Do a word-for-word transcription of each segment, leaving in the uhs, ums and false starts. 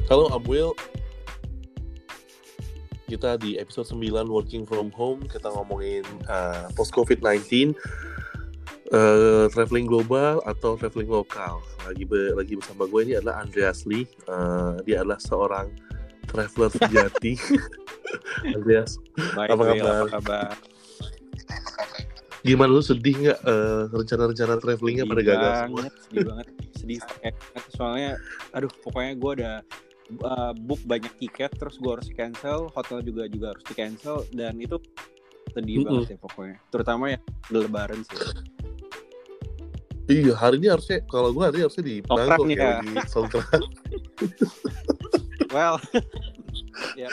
Halo Abuel, kita di episode sembilan Working From Home. Kita ngomongin uh, post-covid sembilan belas, uh, traveling global atau traveling lokal. Lagi be- lagi bersama gue ini adalah Andreas Lee. uh, Dia adalah seorang traveler sejati. Andreas, Baik, apa Will, kabar? apa kabar? Gimana, lu sedih nggak uh, rencana-rencana travelingnya pada gagal semua? Sedih banget, sedih banget. Soalnya, aduh, pokoknya gue udah uh, book banyak tiket, terus gue harus cancel, hotel juga juga harus di cancel, dan itu sedih Mm-mm. banget ya pokoknya. Terutama ya Lebaran sih. Iya, hari ini harusnya, kalau gue hari ini harusnya di Toprak Bangkok nih ya, ya. lagi songkran. Well, ya.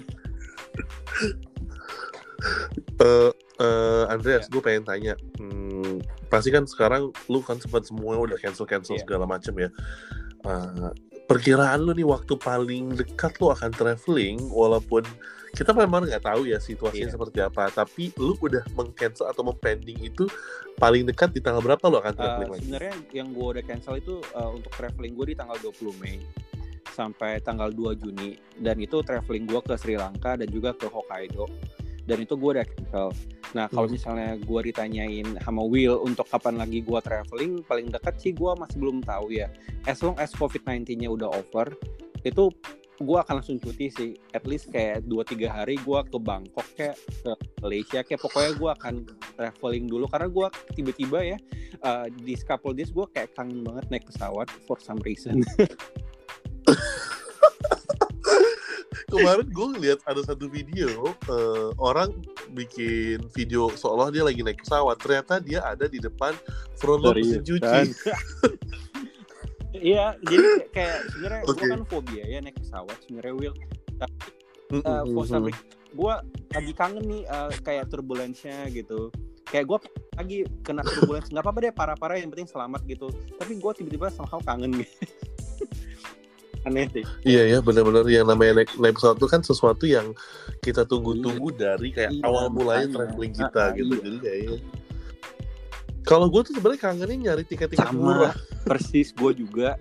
Uh, uh, Andreas, Yeah. gue pengen tanya, hmm, pasti kan sekarang lu kan sempat semua udah cancel-cancel Yeah. segala macam ya. Uh, perkiraan lu nih waktu paling dekat lu akan traveling, walaupun kita memang nggak tahu ya situasinya Yeah. seperti apa, tapi lu udah meng-cancel atau mempending itu paling dekat di tanggal berapa lu akan traveling Uh, lagi? sebenarnya yang gue udah cancel itu uh, untuk traveling gue di tanggal dua puluh Mei sampai tanggal dua Juni, dan itu traveling gue ke Sri Lanka dan juga ke Hokkaido, dan itu gue udah cancel. Nah kalau Hmm. misalnya gue ditanyain sama Will untuk kapan lagi gue traveling, paling dekat sih gue masih belum tahu ya. As long as covid sembilan belas-nya udah over, itu gue akan langsung cuti sih. At least kayak dua tiga hari gue ke Bangkok, kayak ke Malaysia, kayak pokoknya gue akan traveling dulu. Karena gue tiba-tiba ya, uh, di couple days gue kayak kangen banget naik pesawat for some reason. Kemarin gue ngeliat ada satu video, uh, orang bikin video seolah dia lagi naik pesawat, ternyata dia ada di depan front load mesin cuci. Iya, jadi kayak sebenarnya Okay. gue kan fobia ya naik pesawat sebenarnya, Will. Tapi uh, Mm-mm. for some reason gue lagi kangen nih uh, kayak turbulence-nya gitu. Kayak gue lagi kena turbulence, nggak apa-apa deh parah-parah, yang penting selamat gitu. Tapi gue tiba-tiba somehow kangen gitu. Aneh sih. Iya ya, benar-benar yang namanya naik, naik pesawat itu kan sesuatu yang kita tunggu-tunggu dari kayak Iya, awal mulanya makanya. traveling kita Ah, gitu. iya. Jadi kayaknya kalau gue tuh sebenarnya kangennya nyari tiket-tiket Sama, murah. persis gue juga.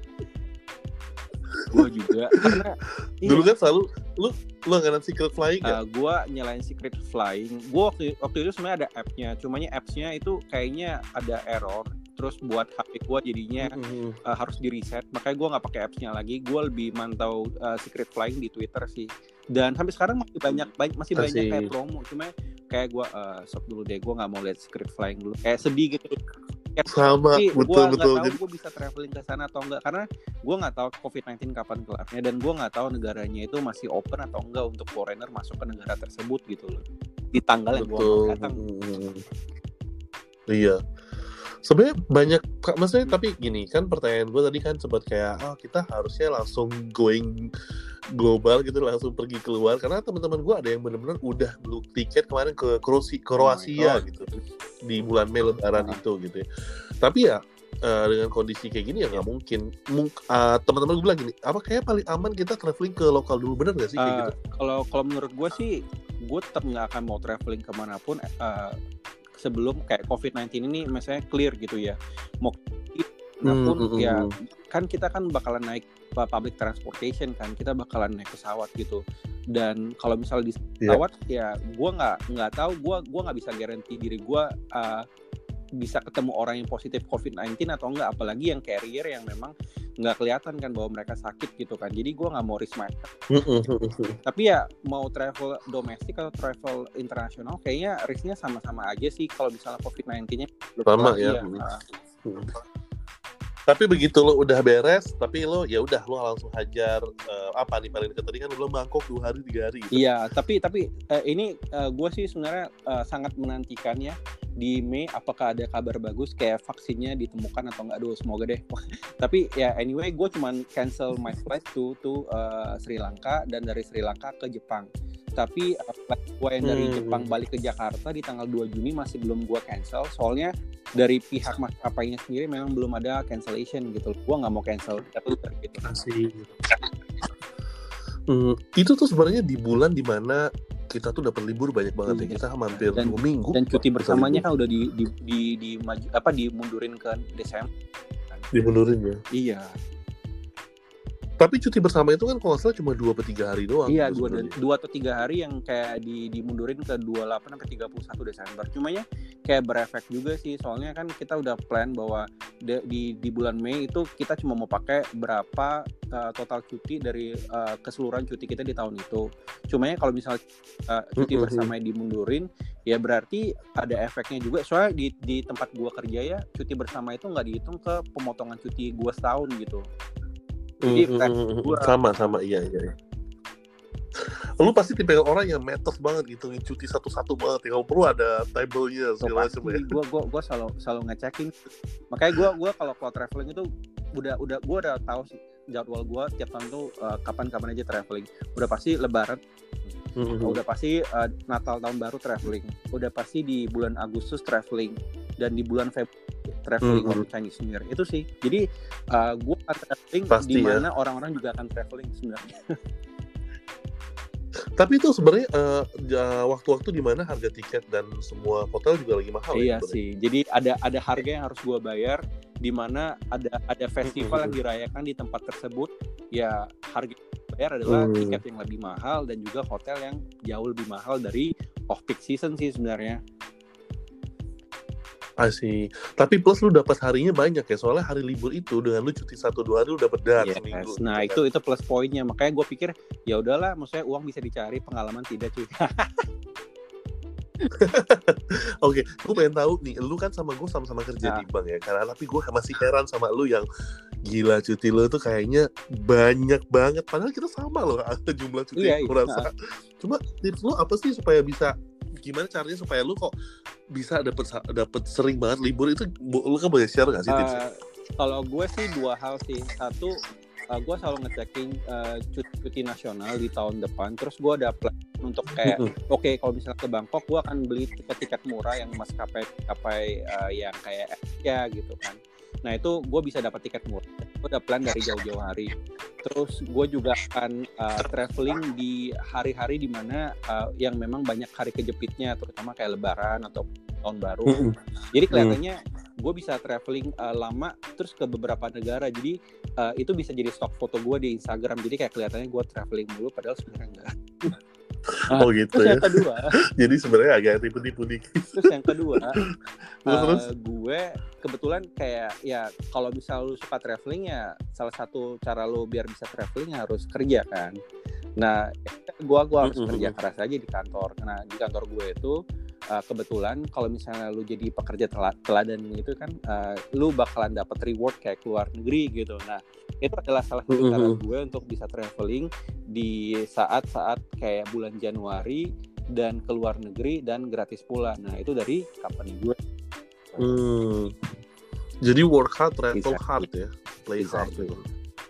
Gue juga karena Dulu iya. kan selalu lu lu langganan Secret Flying Uh, ya? gue nyalain Secret Flying. Gue waktu, waktu itu sebenarnya ada app-nya, cumanya apps-nya itu kayaknya ada error. Terus buat H P gue jadinya Mm-hmm. uh, harus di reset. Makanya gue nggak pakai apps-nya lagi. Gue lebih mantau uh, Secret Flying di Twitter sih. Dan sampai sekarang masih banyak, banyak masih banyak Asik. kayak promo. Cuma kayak gue uh, stop dulu deh. Gue nggak mau lihat Secret Flying dulu. Kayak sedih gitu. Kayak, Sama, tapi gue betul nggak betul. tahu Jadi gue bisa traveling ke sana atau enggak, karena gue nggak tahu covid sembilan belas kapan kelarnya, dan gue nggak tahu negaranya itu masih open atau enggak untuk foreigner masuk ke negara tersebut gitu loh, di tanggal yang gue mau betul. datang. Mm-hmm. Iya. Sebenarnya banyak, maksudnya tapi gini kan, pertanyaan gue tadi kan sempat kayak, oh kita harusnya langsung going global gitu, langsung pergi keluar, karena teman-teman gue ada yang benar-benar udah beli tiket kemarin ke Kroasia, Kroasia Oh gitu di bulan Mei Lebaran uh-huh. itu gitu ya. Tapi ya uh, dengan kondisi kayak gini ya nggak mungkin. Mung- uh, teman-teman gue bilang gini, apa kayak paling aman kita traveling ke lokal dulu, bener nggak sih kayak Uh, gitu? kalau kalau menurut gue sih, gue tetap nggak akan mau traveling kemanapun uh, sebelum kayak covid sembilan belas ini misalnya clear gitu ya. Mau kemanapun Hmm, hmm, ya hmm. kan kita kan bakalan naik public transportation kan, kita bakalan naik pesawat gitu. Dan kalau misalnya di pesawat yeah. ya gue nggak nggak tahu, gue gue nggak bisa guarantee diri gue uh, bisa ketemu orang yang positif covid sembilan belas atau enggak, apalagi yang carrier yang memang nggak kelihatan kan bahwa mereka sakit gitu kan. Jadi gue nggak mau risk matter. Tapi ya mau travel domestik atau travel internasional, kayaknya risknya sama-sama aja sih kalau misalnya covid sembilan belas-nya sama ya. ya. Hmm. Tapi begitu lo udah beres, tapi lo ya udah lo langsung hajar uh, apa nih paling dekat tadi kan lo Bangkok dua hari tiga hari. Gitu. Iya, tapi tapi uh, ini uh, gue sih sebenarnya uh, sangat menantikan ya di Mei, apakah ada kabar bagus kayak vaksinnya ditemukan atau enggak. Aduh semoga deh. Tapi ya anyway, gue cuman cancel my flight to to uh, Sri Lanka, dan dari Sri Lanka ke Jepang. Tapi uh, flight gue yang dari hmm. Jepang balik ke Jakarta di tanggal dua Juni masih belum gue cancel, soalnya dari pihak maskapainya sendiri memang belum ada cancellation gitu. Gue nggak mau cancel gitu. Asik. Hmm, itu tuh sebenarnya di bulan dimana kita tuh dapat libur banyak banget ya. Kita hampir dan, dua minggu. Dan cuti bersamanya kan udah di di di, di maju, apa dimundurin ke Desember. Dimundurin ya. Iya. Tapi cuti bersama itu kan kalau nggak salah cuma dua atau tiga hari doang. Iya, gitu dua, sebenarnya. dua atau tiga hari yang kayak di, dimundurin ke dua puluh delapan sampai tiga puluh satu Desember. Cuma ya kayak berefek juga sih, soalnya kan kita udah plan bahwa de, di di bulan Mei itu kita cuma mau pakai berapa uh, total cuti dari uh, keseluruhan cuti kita di tahun itu. Cuma ya kalau misalnya uh, cuti bersama dimundurin, ya berarti ada efeknya juga. Soalnya di di tempat gua kerja ya cuti bersama itu nggak dihitung ke pemotongan cuti gua setahun gitu. Jadi mm, gua sama sama iya iya. Lu pasti tipe orang yang matters banget gitu, cuti satu-satu banget. Kalau perlu ada table-nya segala macam ya. Gue gue gue selalu selalu ngecekin. Makanya gue gue kalau kalau traveling itu udah udah gue udah tahu sih jadwal gue tiap tahun tuh uh, kapan-kapan aja traveling. Udah pasti Lebaran. Mm-hmm. Udah pasti uh, Natal tahun baru traveling. Udah pasti di bulan Agustus traveling dan di bulan Februari traveling mm-hmm. waktu Chinese New Year itu sih. Jadi uh, gue akan traveling di mana ya. Orang-orang juga akan traveling sebenarnya. Tapi itu sebenarnya uh, waktu-waktu di mana harga tiket dan semua hotel juga lagi mahal. Iya ya, sih. Jadi ada ada harga yang harus gue bayar, di mana ada ada festival yang dirayakan di tempat tersebut. Ya harga yang bayar adalah hmm. tiket yang lebih mahal dan juga hotel yang jauh lebih mahal dari off peak season sih sebenarnya. Asih. Tapi plus lu dapat harinya banyak ya, soalnya hari libur itu dengan lu cuti satu dua hari lu dapat dar yes. seminggu. Nah gitu, itu kan. Itu plus poinnya. Makanya gue pikir ya udahlah, maksudnya uang bisa dicari, pengalaman tidak cuy. Oke, gue pengen tahu nih, lu kan sama gue sama-sama kerja nah. di bank ya, karena tapi gue masih heran sama lu yang gila cuti lu tuh kayaknya banyak banget. Padahal kita sama loh jumlah cuti iya, gue rasa. Nah. Cuma tips lu apa sih supaya bisa gimana caranya supaya lu kok bisa dapat dapat sering banget libur itu? Lu kan boleh share nggak sih tipsnya? Uh, kalau gue sih dua hal sih. Satu, uh, gue selalu ngecekin uh, cuti nasional di tahun depan. Terus gue ada plan untuk kayak mm-hmm. oke okay, kalau misalnya ke Bangkok gue akan beli tiket-tiket murah yang maskapai maskapai uh, yang kayak ya gitu kan. Nah itu gue bisa dapat tiket murah. Gue udah plan dari jauh-jauh hari. Terus gue juga akan uh, traveling di hari-hari dimana uh, yang memang banyak hari kejepitnya, terutama kayak Lebaran atau tahun baru. Mm-hmm. Jadi kelihatannya gue bisa traveling uh, lama terus ke beberapa negara. Jadi uh, itu bisa jadi stok foto gue di Instagram. Jadi kayak kelihatannya gue traveling mulu, padahal sebenarnya enggak. Oh gitu terus ya. Yang kedua, jadi sebenarnya agak tipu-tipu dikit. Terus yang kedua, uh, gue kebetulan kayak ya kalau misal lu suka traveling ya salah satu cara lu biar bisa traveling harus kerja kan. Nah, gue gue harus mm-hmm. kerja keras aja di kantor. Nah di kantor gue itu uh, kebetulan kalau misalnya lu jadi pekerja teladan gitu kan, uh, lu bakalan dapat reward kayak keluar negeri gitu. Nah itu adalah salah satu mm-hmm. cara gue untuk bisa traveling di saat-saat kayak bulan Januari dan ke luar negeri dan gratis pula. Nah itu dari company gue. Hmm. Jadi work hard, travel exactly. hard ya, play exactly. hard.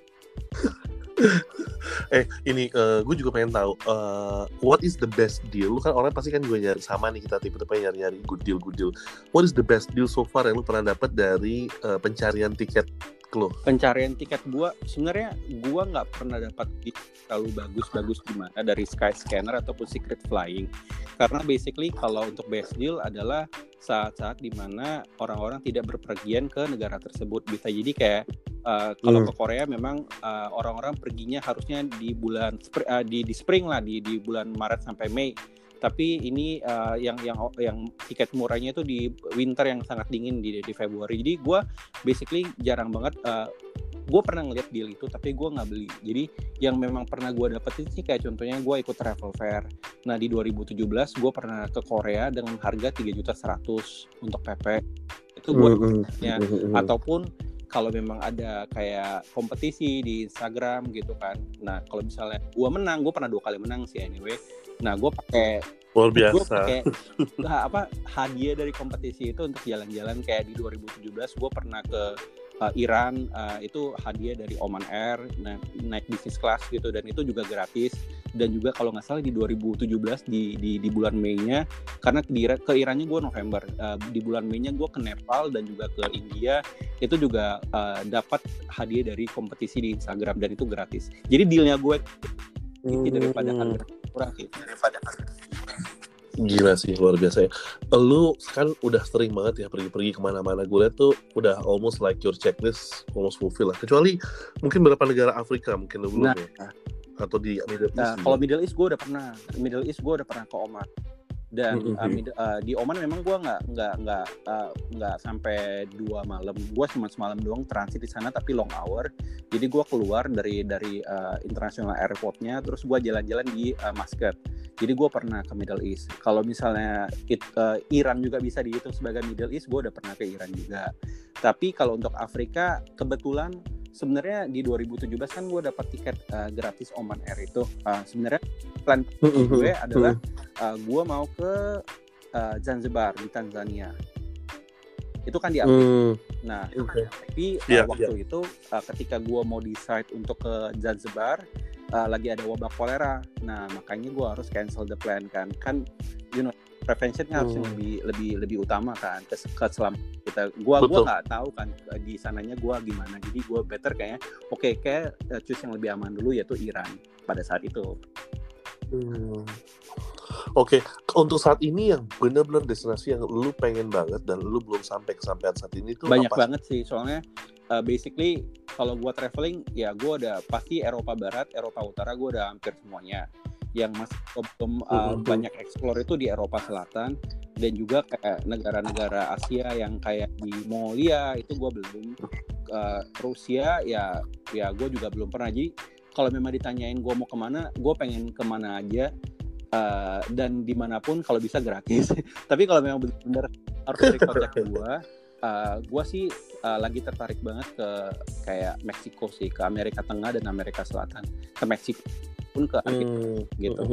eh ini uh, gue juga pengen tahu uh, what is the best deal? Lu kan orang pasti kan gue nyari sama nih, kita tipe-tipe nyari-nyari good deal good deal. What is the best deal so far yang lu pernah dapat dari uh, pencarian tiket lo? Pencarian tiket gua sebenarnya gua nggak pernah dapat terlalu bagus-bagus gimana dari Skyscanner ataupun Secret Flying, karena basically kalau untuk best deal adalah saat-saat dimana orang-orang tidak berpergian ke negara tersebut. Bisa jadi kayak uh, kalau hmm. ke Korea memang uh, orang-orang perginya harusnya di bulan uh, di di spring lah, di di bulan Maret sampai Mei. Tapi ini uh, yang yang yang tiket murahnya itu di winter yang sangat dingin di di Februari. Jadi gue basically jarang banget. Uh, gue pernah ngeliat deal itu, tapi gue nggak beli. Jadi yang memang pernah gue dapetin sih kayak contohnya gue ikut travel fair. Nah di dua ribu tujuh belas gue pernah ke Korea dengan harga tiga juta seratus untuk P P. Itu gue dapetnya. Mm-hmm. Ataupun kalau memang ada kayak kompetisi di Instagram gitu kan. Nah kalau misalnya gue menang, gue pernah dua kali menang sih anyway. Nah, gue pakai luar biasa. Gue pakai nah, apa hadiah dari kompetisi itu untuk jalan-jalan kayak di dua ribu tujuh belas gue pernah ke uh, Iran, uh, itu hadiah dari Oman Air, nah, naik bisnis kelas gitu, dan itu juga gratis. Dan juga kalau nggak salah di dua ribu tujuh belas di di di bulan Mei-nya, karena di, ke Irannya gue November, uh, di bulan Mei-nya gue ke Nepal dan juga ke India, itu juga uh, dapat hadiah dari kompetisi di Instagram dan itu gratis. Jadi dealnya gue hmm. daripada harga murah gitu. Daripada Gila sih, luar biasa ya. Lu kan udah sering banget ya pergi-pergi kemana-mana. Gue liat tuh udah almost like your checklist almost fulfill lah. Kecuali mungkin beberapa negara Afrika mungkin lu belum Nah, ya. Atau di Middle nah East kalau juga. Middle East gue udah pernah. Middle East gue udah pernah ke Oman. Dan Mm-hmm. uh, mid- uh, di Oman memang gue nggak nggak nggak uh, nggak sampai dua malam. Gue cuma semalam doang transit di sana, tapi long hour. Jadi gue keluar dari dari uh, international airportnya, terus gue jalan-jalan di uh, Muscat. Jadi gue pernah ke Middle East. Kalau misalnya it, uh, Iran juga bisa dihitung sebagai Middle East, gue udah pernah ke Iran juga. Tapi kalau untuk Afrika, kebetulan sebenarnya di dua ribu tujuh belas kan gue dapat tiket uh, gratis Oman Air itu. Uh, sebenarnya plan gue adalah uh, gue mau ke uh, Zanzibar di Tanzania. Itu kan di Afrika. Mm. Nah, Okay. tapi uh, Yeah, waktu yeah. itu uh, ketika gue mau decide untuk ke Zanzibar, uh, lagi ada wabah kolera. Nah, makanya gue harus cancel the plan kan. Kan, you know, prevention kan harus Hmm. lebih lebih lebih utama kan ke keselamatan kita. Gua Betul. gua nggak tahu kan di sananya gua gimana. Jadi gua better kayaknya oke okay, kayak uh, choose yang lebih aman dulu yaitu Iran pada saat itu. Hmm. Oke, okay. Untuk saat ini yang benar-benar destinasi yang lu pengen banget dan lu belum sampai kesampaian saat ini tuh banyak apa? banget sih. Soalnya uh, basically kalau gua traveling ya gua udah pasti Eropa Barat, Eropa Utara gua udah hampir semuanya. Yang masih belum uh, mm-hmm. banyak explore itu di Eropa Selatan dan juga kayak negara-negara Asia yang kayak di Mongolia itu gue belum, uh, Rusia ya ya gue juga belum pernah. Jadi kalau memang ditanyain gue mau kemana, gue pengen kemana aja uh, dan dimanapun kalau bisa gratis. Tapi kalau memang benar-benar harus dari kocak gue, uh, gue sih uh, lagi tertarik banget ke kayak Meksiko sih, ke Amerika Tengah dan Amerika Selatan, ke Meksiko pun ke Argentina hmm. gitu.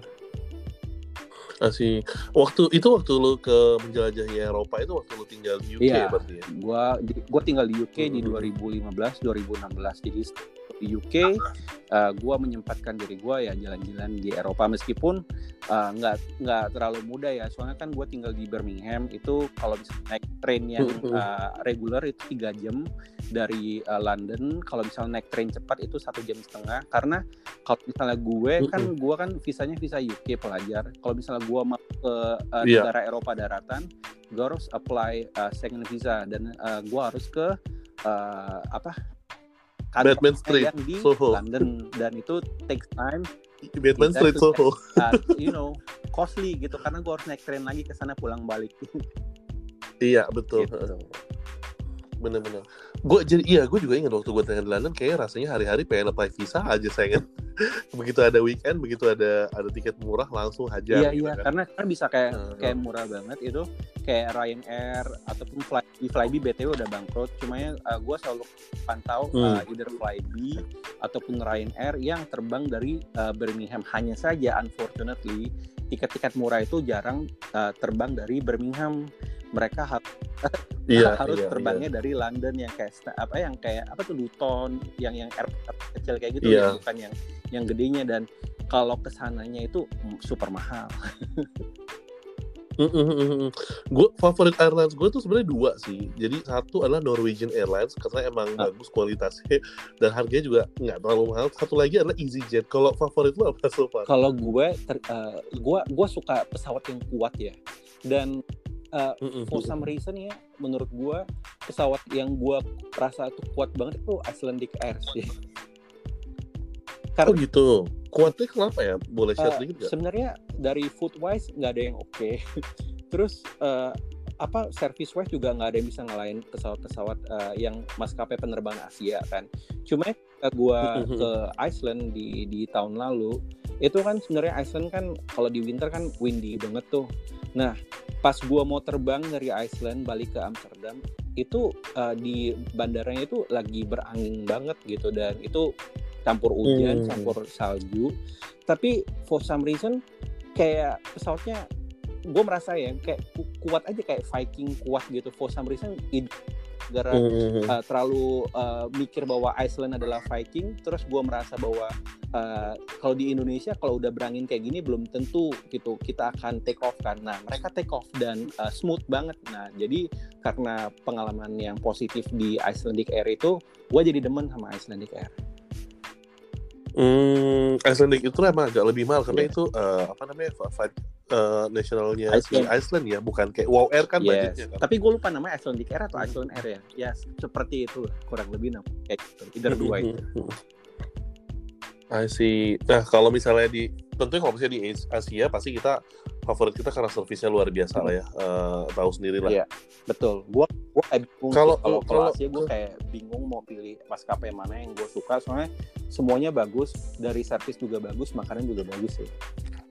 Asih. Waktu itu waktu lu ke menjelajahi Eropa itu waktu lu tinggal di U K iya, berarti ya? Gua gua tinggal di U K hmm. di dua ribu lima belas dua ribu enam belas. Jadi di U K uh, gua menyempatkan diri gua ya jalan-jalan di Eropa meskipun uh, nggak nggak terlalu mudah ya. Soalnya kan gua tinggal di Birmingham itu kalau bisa naik train yang uh, reguler itu tiga jam dari uh, London. Kalau misalnya naik train cepat itu satu jam setengah. Karena kalau misalnya gue kan gue kan visanya visa U K pelajar. Kalau misalnya gue mau ke uh, yeah. negara Eropa daratan, gue harus apply uh, Schengen visa dan uh, gue harus ke uh, apa? Batman Street, yang di Soho. London dan itu takes time. Batman Street, Soho. Uh, you know, costly gitu karena gue harus naik train lagi ke sana pulang balik. Iya betul. Gitu. Bener-bener. Gue jadi iya gue juga ingat waktu gue tinggal di London kayak rasanya hari-hari pengen apply visa aja sayang. Begitu ada weekend, begitu ada ada tiket murah langsung hajar. Iya gitu iya kan. karena kan bisa kayak uh, kayak murah banget itu kayak Ryanair ataupun Fly, Flybe B T W udah bangkrut. Cuma ya uh, gue selalu pantau hmm. uh, either Flybe ataupun Ryanair yang terbang dari uh, Birmingham. Hanya saja unfortunately tiket-tiket murah itu jarang uh, terbang dari Birmingham. Mereka harus iya, harus iya, terbangnya iya. dari London yang kayak apa yang kayak apa tuh Luton yang yang airport kecil kayak gitu iya. ya, bukan yang yang gedenya dan kalau kesananya itu super mahal. Mm-hmm. Gue favorit airlines gue tuh sebenarnya dua sih. Jadi satu adalah Norwegian Airlines karena emang ah. bagus kualitasnya dan harganya juga nggak terlalu mahal. Satu lagi adalah EasyJet. Kalau favorit lo apa so far? Kalau gue, ter, uh, gue gue suka pesawat yang kuat ya. Dan uh, mm-hmm. for some reason ya, menurut gue pesawat yang gue rasa tuh kuat banget itu Icelandic Air sih. Karena, oh gitu. Kuatnya kenapa ya? Boleh share uh, sedikit nggak? Sebenarnya dari food wise nggak ada yang oke. Okay. Terus uh, apa service wise juga nggak ada yang bisa ngalahin pesawat-pesawat uh, yang maskapai penerbangan Asia kan. Cuma uh, gue ke Iceland di di tahun lalu itu kan sebenarnya Iceland kan kalau di winter kan windy banget tuh. Nah pas gue mau terbang dari Iceland balik ke Amsterdam itu uh, di bandaranya itu lagi berangin banget gitu dan itu campur hujan, hmm. campur salju. Tapi for some reason kayak pesawatnya gue merasa ya kayak ku- kuat aja kayak Viking kuat gitu. For some reason gara hmm. uh, terlalu uh, mikir bahwa Iceland adalah Viking, terus gue merasa bahwa uh, kalau di Indonesia kalau udah berangin kayak gini belum tentu gitu kita akan take off kan. Nah mereka take off dan uh, smooth banget. Nah jadi karena pengalaman yang positif di Icelandic Air itu, gue jadi demen sama Icelandic Air. Hmm, Icelandic itu emang agak lebih mahal karena yeah. itu uh, apa namanya flight uh, nasionalnya si Iceland. Iceland ya, bukan kayak Wow Air kan Yes. budgetnya kan. Tapi gue lupa namanya Icelandic Air atau Iceland Air ya. Ya seperti itu lah, kurang lebih namanya kayak gitu. Either dua itu. I see. Nah kalau misalnya di, tentunya kalau misalnya di Asia pasti kita favorit kita karena servisnya luar biasa lah ya, uh, tahu sendiri lah. Iya, betul. Gue gue kayak bingung Kalau- sih, kalau kalau- kalau Asia gue kayak bingung mau pilih maskapai mana yang gue suka, soalnya semuanya bagus, dari servis juga bagus, makanan juga bagus sih.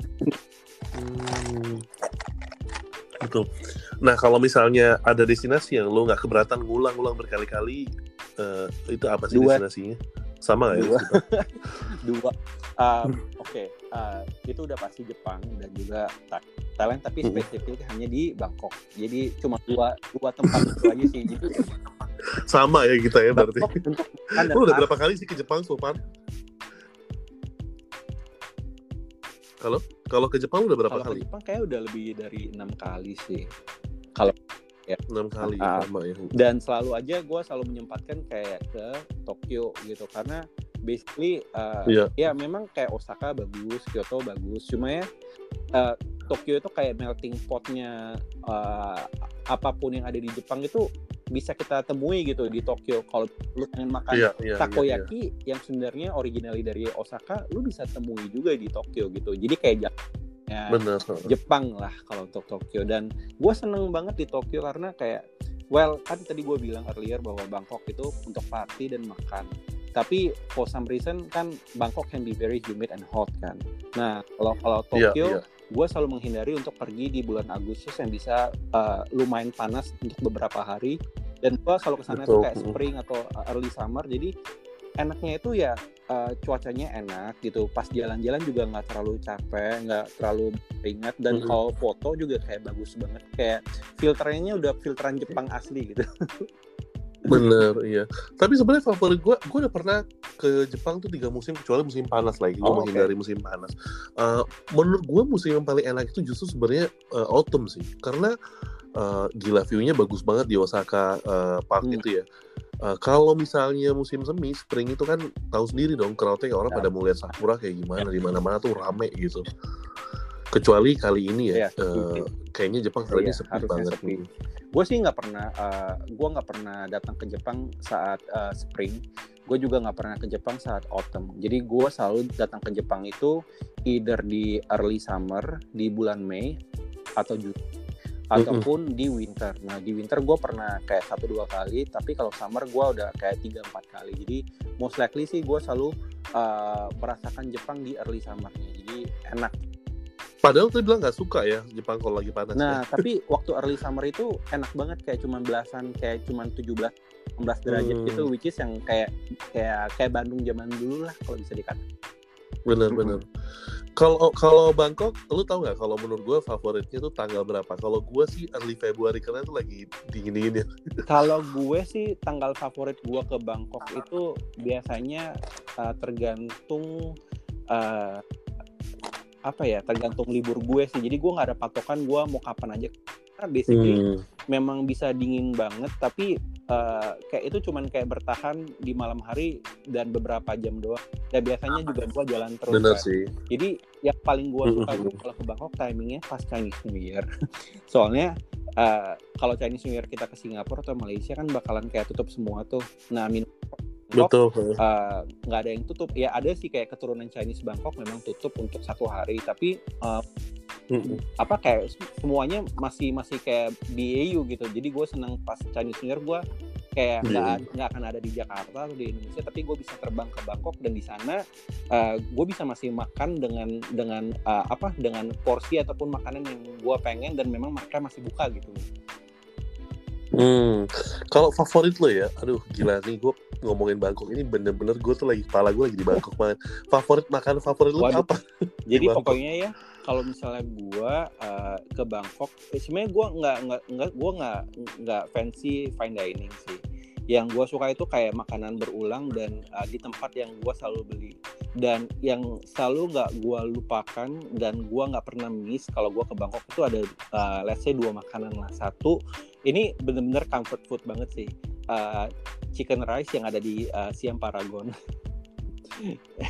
Hmm, betul. Nah kalau misalnya ada destinasi yang lo nggak keberatan ngulang-ngulang berkali-kali, uh, itu apa sih Dua. destinasinya? Sama nggak ya? Dua. Dua. Um, Oke, okay. uh, itu udah pasti Jepang dan juga Thailand, tapi Mm-hmm. spesifik hanya di Bangkok. Jadi cuma dua dua tempat itu aja sih. Jadi Sama ya kita ya berarti. Bangkok untuk makan dan Lo udah art. berapa kali sih ke Jepang so far? Kalau kalau ke Jepang udah berapa Kalau ke kali? Jepang kayak udah lebih dari enam kali sih. Enam kali Ah. sama ya. Dan selalu aja gue selalu menyempatkan kayak ke Tokyo gitu, karena basically uh, Iya. ya memang kayak Osaka bagus, Kyoto bagus, cuma ya uh, Tokyo itu kayak melting potnya uh, apapun yang ada di Jepang itu bisa kita temui gitu di Tokyo. Kalau lu pengen makan Iya, iya, iya, takoyaki yang sebenarnya originally dari Osaka, lu bisa temui juga di Tokyo gitu. Jadi kayak iya. ya, Benar. Jepang lah kalau untuk Tokyo. Dan gue seneng banget di Tokyo karena kayak, well kan tadi gue bilang earlier bahwa Bangkok itu untuk party dan makan, tapi for some reason kan Bangkok can be very humid and hot kan. Nah kalau kalau Iya, Tokyo, iya. gue selalu menghindari untuk pergi di bulan Agustus yang bisa uh, lumayan panas untuk beberapa hari. Dan gue selalu kesana tuh Betul. kayak spring atau early summer. Jadi enaknya itu ya uh, cuacanya enak gitu. Pas jalan-jalan juga nggak terlalu capek, nggak terlalu ringat. Dan Mm-mm. kalau foto juga kayak bagus banget. Kayak filternya udah filteran Jepang asli gitu. Bener, iya. Tapi sebenarnya favorit gue, gue udah pernah ke Jepang tuh tiga musim kecuali musim panas lagi. Gue Oh, menghindari musim panas. Uh, menurut gue musim yang paling enak itu justru sebenarnya uh, autumn sih, karena uh, gila view-nya bagus banget di Osaka uh, Park Hmm. itu ya. Uh, kalau misalnya musim semi, spring itu kan tahu sendiri dong, crowd-nya orang Ya. pada mau lihat sakura kayak gimana, di mana-mana tuh rame gitu. Kecuali kali ini ya, Iya, sepi. uh, kayaknya Jepang kali ini Iya, sepi harusnya banget. sepi. Gue sih nggak pernah, uh, gue nggak pernah datang ke Jepang saat uh, spring. Gue juga nggak pernah ke Jepang saat autumn. Jadi gue selalu datang ke Jepang itu either di early summer di bulan Mei atau Juni, ataupun di winter. Nah di winter gue pernah kayak satu dua kali, tapi kalau summer gue udah kayak tiga empat kali. Jadi most likely sih gue selalu uh, merasakan Jepang di early summernya. Jadi enak. Padahal tuh bilang nggak suka ya Jepang kalau lagi panas. Nah, ya. tapi waktu early summer itu enak banget, kayak cuman belasan, kayak cuman tujuh belas delapan belas derajat Hmm. gitu, which is yang kayak kayak kayak Bandung zaman dulu lah kalau bisa dikata. Bener-bener. Kalau kalau Bangkok, lu tau nggak? Kalau menurut gue favoritnya tuh tanggal berapa? Kalau gue sih early Februari karena tuh lagi dingin-dingin ya. Kalau gue sih tanggal favorit gue ke Bangkok itu biasanya uh, tergantung uh, apa ya, tergantung libur gue sih. Jadi gue nggak ada patokan gue mau kapan aja. Karena basically Hmm. memang bisa dingin banget, tapi uh, kayak itu cuman kayak bertahan di malam hari dan beberapa jam doang. Dan biasanya juga gue jalan terus. Bener kan. sih. Jadi yang paling gue suka Mm-mm. tuh kalau ke Bangkok timingnya pas Chinese New Year. Soalnya uh, kalau Chinese New Year kita ke Singapura atau Malaysia kan bakalan kayak tutup semua tuh. Nah min Betul. uh, nggak ada yang tutup. Ya ada sih kayak keturunan Chinese Bangkok memang tutup untuk satu hari, tapi uh, Mm-mm. apa kayak semuanya masih masih kayak B A U gitu. Jadi gue senang pas Chinese New Year gue kayak nggak Iya. nggak akan ada di Jakarta atau di Indonesia, tapi gue bisa terbang ke Bangkok dan di sana uh, gue bisa masih makan dengan dengan uh, apa dengan porsi ataupun makanan yang gue pengen dan memang mereka masih buka gitu. Hmm. Kalau favorit lo ya, aduh gila nih gue ngomongin Bangkok ini bener-bener gue tuh lagi kepala gue lagi di Bangkok banget. Favorit makanan favorit lo Waduh. apa? Jadi Bangkok. pokoknya ya kalau misalnya gue uh, ke Bangkok, eh, sebenarnya gue nggak nggak nggak gue nggak nggak fancy fine dining sih. Yang gue suka itu kayak makanan berulang dan uh, di tempat yang gue selalu beli. Dan yang selalu nggak gue lupakan dan gue nggak pernah miss kalau gue ke Bangkok itu ada uh, let's say dua makanan lah. Satu, ini bener-bener comfort food banget sih. Uh, chicken rice yang ada di uh, Siam Paragon.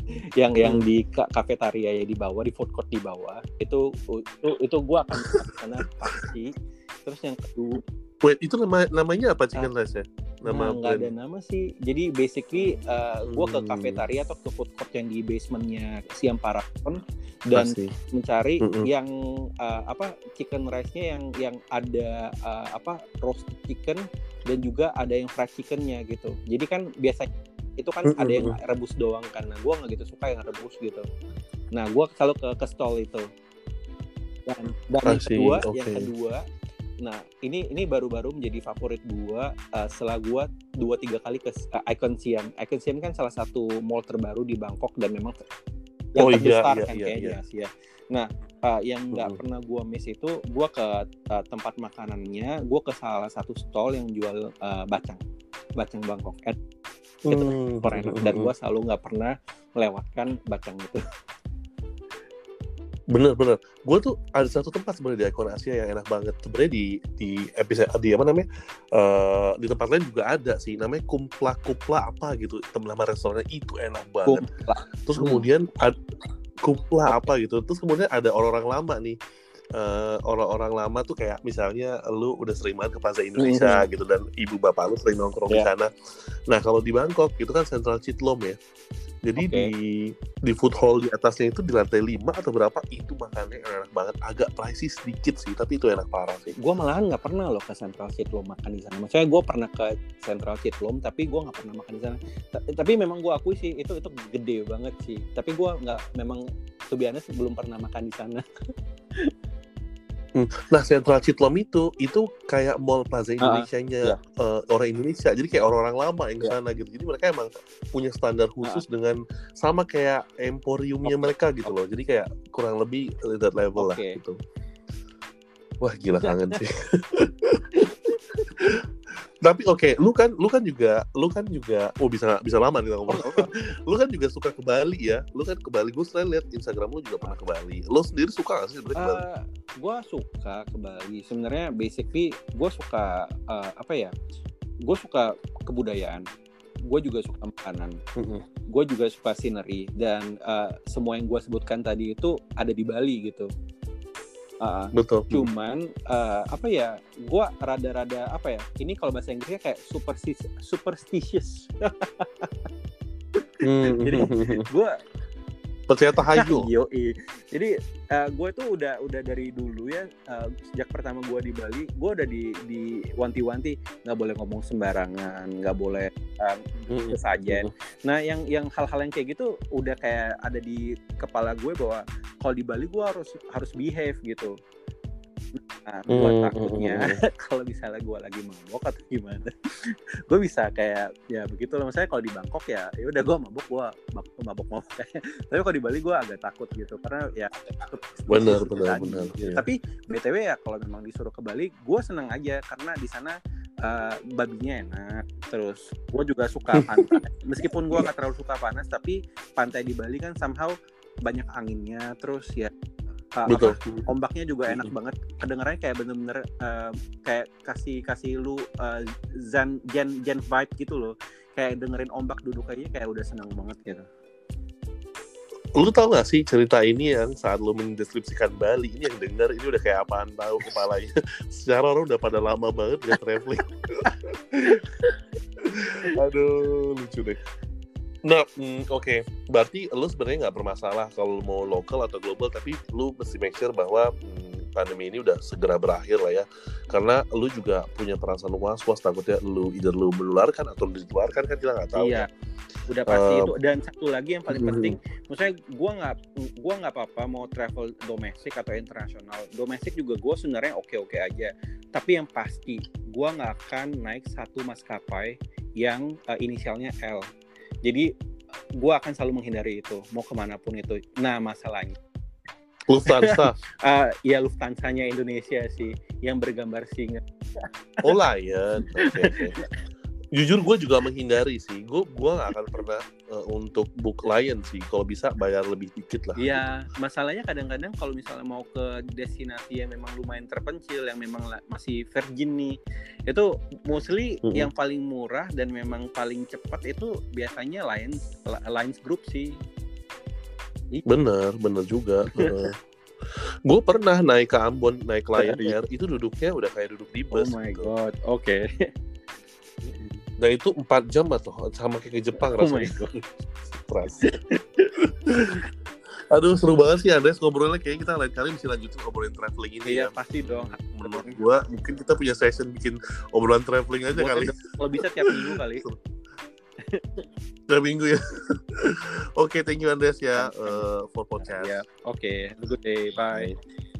yang yang di kafetaria ya di bawah, di food court di bawah itu itu itu gue akan ke sana pasti. Terus yang kedua, wait itu nama namanya apa chicken uh, rice ya? Nama nah, nggak ada nama sih. Jadi basically uh, gue ke kafetaria atau ke food court yang di basementnya Siam Paragon dan Masih. mencari mm-hmm. yang uh, apa chicken rice-nya yang yang ada uh, apa roasted chicken dan juga ada yang fried chicken-nya gitu. Jadi kan biasanya itu kan mm-hmm. ada yang rebus doang kan. Nah gue nggak gitu suka yang rebus gitu. Nah gue selalu ke ke stall itu. Dan dan yang kedua, okay. yang kedua, nah ini ini baru-baru menjadi favorit gue uh, setelah gue dua tiga kali ke uh, Icon Siam. Icon Siam kan salah satu mall terbaru di Bangkok dan memang yang oh, terbesar iya, kan iya, kayak iya. di Asia. Nah uh, yang nggak hmm. pernah gue miss itu gue ke uh, tempat makanannya, gue ke salah satu stall yang jual uh, bacang, bacang Bangkok. And, hmm. itu keren hmm. dan gue selalu nggak pernah melewatkan bacang itu. Bener-bener, gue tuh ada satu tempat sebenarnya di Icon Asia yang enak banget. Sebenarnya di di episode di apa namanya uh, di tempat lain juga ada sih, namanya Kumpla Kupla apa gitu, nama restorannya itu enak banget. Kumpla. Terus kemudian ada Kupla apa gitu, terus kemudian ada orang-orang lama nih, uh, orang-orang lama tuh kayak misalnya lu udah sering banget ke Plaza Indonesia mm-hmm. gitu dan ibu bapak lu sering nongkrong yeah. di sana. Nah kalau di Bangkok itu kan Central Chitlom ya. Jadi okay. di di food hall di atasnya itu di lantai lima atau berapa itu makannya enak banget, agak pricey sedikit sih tapi itu enak parah sih. Gue malahan nggak pernah loh ke Central Chitlom makan di sana. Maksudnya gue pernah ke Central Chitlom tapi gue nggak pernah makan di sana. T- tapi memang gue akui sih itu itu gede banget sih. Tapi gue nggak memang to be honest belum pernah makan di sana. Nah Central Chitlom itu itu kayak mall Plaza Indonesia-nya uh, yeah. uh, orang Indonesia, jadi kayak orang-orang lama yang kesana yeah. gitu. Jadi mereka emang punya standar khusus uh. dengan sama kayak emporiumnya okay. mereka gitu loh. Jadi kayak kurang lebih that level okay. lah gitu. Wah gila kangen sih. Tapi oke, okay, lu kan lu kan juga lu kan juga oh bisa bisa lama nih ngomong. Lu kan juga suka ke Bali ya. Lu kan ke Bali, gue selain lihat Instagram lu juga pernah ke Bali. Lu sendiri suka nggak sih sebenarnya ke Bali? Uh, gue suka ke Bali. Sebenarnya basically gue suka uh, apa ya? Gue suka kebudayaan. Gue juga suka makanan. Mm-hmm. Gue juga suka scenery dan uh, semua yang gue sebutkan tadi itu ada di Bali gitu. Uh, Betul. Cuman uh, apa ya? Gue rada-rada apa ya? Ini kalau bahasa Inggrisnya kayak superstitious. superstitious. hmm. Jadi gue percaya tahayul. Yoi. Jadi uh, gue tuh udah udah dari dulu ya uh, sejak pertama gue di Bali, gue udah di di wanti-wanti nggak boleh ngomong sembarangan, nggak boleh um, mm-hmm. sesajen. Mm-hmm. Nah yang yang hal-hal yang kayak gitu udah kayak ada di kepala gue bahwa kalau di Bali gue harus harus behave gitu. Nah, gue mm-hmm. takutnya kalau misalnya gue lagi mabok atau gimana, gue bisa kayak ya begitu loh. Misalnya kalau di Bangkok ya, ya udah gue mabok gue mabok mabok kayak. Tapi kalau di Bali gue agak takut gitu karena ya takut. Benar benar benar. Gitu. Ya. Tapi B T W ya kalau memang disuruh ke Bali, gue seneng aja karena di sana uh, babinya enak. Terus gue juga suka pantai. Meskipun gue nggak terlalu suka panas, tapi pantai di Bali kan somehow banyak anginnya. Terus ya. Uh, apa, ombaknya juga enak mm-hmm. banget, kedengarannya kayak bener-bener uh, kayak kasih kasih lu uh, zen gen gen vibe gitu loh, kayak dengerin ombak duduk aja kayak udah senang banget gitu. Lu tau gak sih cerita ini yang saat lu mendeskripsikan Bali ini yang denger ini udah kayak apaan tahu kepalanya. Secara orang udah pada lama banget gak traveling. Aduh lucu deh. Nah, mm, oke. Okay. Berarti lu sebenarnya nggak bermasalah kalau mau lokal atau global, tapi lu mesti make sure bahwa mm, pandemi ini udah segera berakhir lah ya. Karena lu juga punya perasaan was-was, takutnya lu either lu menularkan atau ditularkan kan kita nggak tahu. Iya, udah pasti uh, itu. Dan satu lagi yang paling penting, mm-hmm. maksudnya gua nggak gua nggak apa-apa mau travel domestik atau internasional. Domestik juga gua sebenarnya oke-oke aja. Tapi yang pasti, gua nggak akan naik satu maskapai yang uh, inisialnya L. Jadi gue akan selalu menghindari itu, mau kemanapun itu. Nah masalahnya Lufthansa. uh, ya Lufthansa-nya Indonesia sih, yang bergambar singa. Oh Lion. Okay, okay. Jujur gue juga menghindari sih. Gue gue nggak akan pernah uh, untuk book Lion sih. Kalau bisa bayar lebih dikit lah. Iya, masalahnya kadang-kadang kalau misalnya mau ke destinasi yang memang lumayan terpencil, yang memang masih virgin nih, itu mostly mm-hmm. yang paling murah dan memang paling cepat itu biasanya Lion Lions Group sih. Bener, bener juga. Uh, gue pernah naik ke Ambon, naik Lion Air, itu duduknya udah kayak duduk di Oh bus. my gitu. god, oke. Okay. Nah itu empat jam atau sama kayak ke Jepang Oh my rasanya. god. Aduh seru banget sih Andres ngobrolnya, kayaknya kita lain kali bisa lanjutin ngobrolin traveling ini Iya ya. pasti dong. Menurut gua mungkin kita punya session bikin obrolan traveling aja Boleh kali. dong. Kalau bisa tiap minggu kali. Tiap minggu ya. Oke, okay, thank you Andres ya uh, for podcast. Ya, oke. Okay. Have a good day. Bye.